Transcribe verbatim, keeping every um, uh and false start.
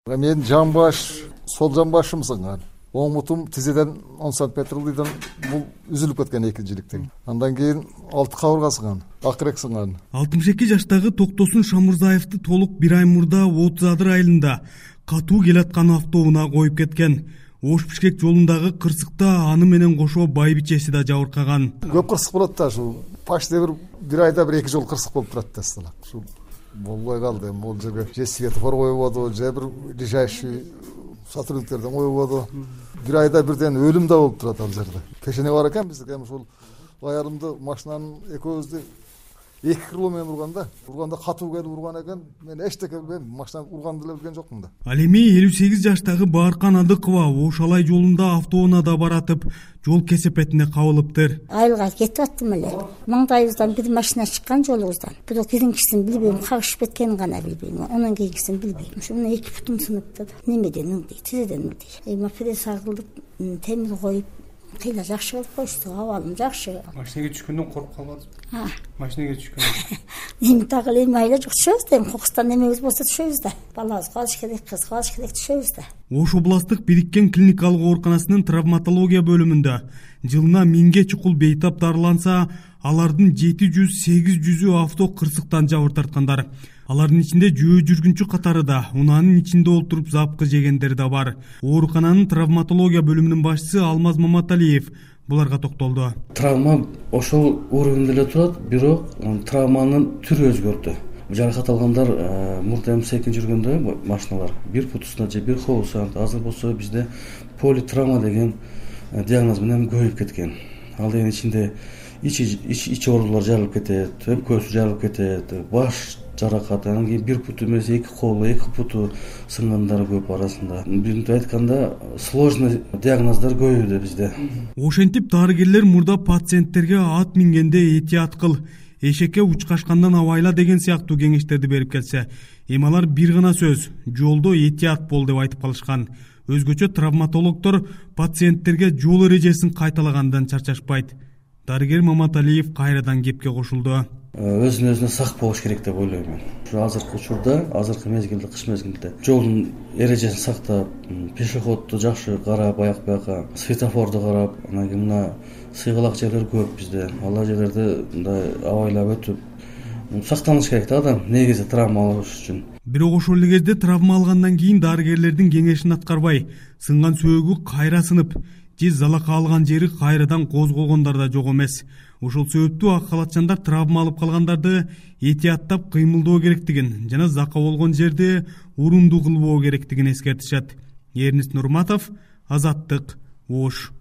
Мен жамбаш, сол жамбашым сыңған. Оң мутум тизеден он сантиметр ылдыйдан бул үзүлүп кеткен экинчиликтен. Андан кийин алты кабырга сыңган, акырек сыңган. алтымыш эки жаштагы Токтосун Шамурзаевди толук бир ай мурда отуз адыр айылында катуу келаткан автоунаа коюп кеткен. Ош-Бишкек жолундагы кырсыкта аны менен кошо байбичеси да жабыркаган. Көп кырсык болот да, ушул почти бир бир айда бир эки жол кырсык болуп турат да астала. Ушул болбой калды. Бул жерге же светофор коюлду, же бир ближайший сотрудниктерден коюлду. Бир айда бирден өлүм да болуп турат ал жерде. Пешене бар экен бизде, эми ушул аярымды машинанын экөөбүздү эки кырлоо менен урганда, урганда катуу келип урган экен. Мен эчтеке билбейм, машина урганды эле билген жокмун да. Ал эми элүү сегиз жаштагы Бааркан Адыкова Ош-Алай жолунда автоунаада баратып, жол кесепетине кабылыптыр. Айылга кетип аттым эле. Маңдайыбыздан бир машина чыккан жолубуздан. Бирок биринчисин билбейм, кагышып кеткенин гана билбейм. Анан кийинкисин билбейм. Ушу мына эки бутум сыныпты. Немеден ылдый, тизеден ылдый. Эми пресс агылдып, темир коюп, кыйла жакшы кылып коюшту, абалым жакшы. Машинеге түшкөндөн коркуп калбадыңызбы? Машинеге түшкөндөн. Эми дагы эми айла жок түшөбүз да, эми кокустан немебиз болсо түшөбүз да. Балабыз калыш керек, кыз калыш керек түшөбүз да. Ош областык бириккен клиникалык ооруканасынын травматология бөлүмүндө жылына миңге чукул бейтап дарыланса, алардын жети жүз сегиз жүзү авто кырсыктан жабыр тарткандар. Алардын ичинде жөө жүргүнчү катары да, унаанын ичинде олтуруп запкы жегендер да бар. Оорукананын травматология бөлүмүнүн башчысы Алмаз Маматалиев буларга токтолду. Травма ошол уровенде эле турат, бирок травманын түрү өзгөрдү. Жаракат алгандар мурда эми секин жүргөндө машиналар бир путусуна же бир колусуна, азыр болсо бизде политравма деген диагноз менен көбөйүп кеткен. Ал дегенин ичинде ичи ичи оорулар жарылып кетет, өпкөсү жарылып кетет, баш жаракат, анан кийин бир путу эмес эки колу, эки путу сынгандар көп арасында. Биринтип айтканда, сложный диагноздар көбөйдү бизде. Ошентип дарыгерлер мурда пациенттерге ат мингенде этият кыл, эшекке учкашкандан абайла деген сыяктуу кеңештерди берип келсе, эми алар бир гана сөз, жолдо этият бол деп айтып калышкан. Өзгөчө травматологдор пациенттерге жол эрежесин кайталагандан чарчашпайт. Дарыгер Маматалиев кайрадан кепке кошулду. Өзүнө өзүнө сак болуш керек деп ойлойм мен. Ушу азыркы учурда, азыркы мезгилде, кыш мезгилде жолдун эрежесин сактап, пешеходду жакшы карап, аяк бияка, светофорду карап, анан кийин мына сыйгалак жерлер көп бизде. Ал жерлерде мындай абайлап өтүп, сактаныш керек да адам негизи травма алыш үчүн. Бирок ошол эле кезде травма алгандан кийин дарыгерлердин кеңешин аткарбай, сынган сөөгү кайра сынып, же залака алган жери кайрадан козголгондар да жок эмес. Ошол себептүү ак халатчандар травма алып калгандарды этияттап кыймылдоо керектигин жана зака болгон жерде урундуу кылбоо керектигин эскертишет. Эрнис Нурматов, Азаттык, Ош.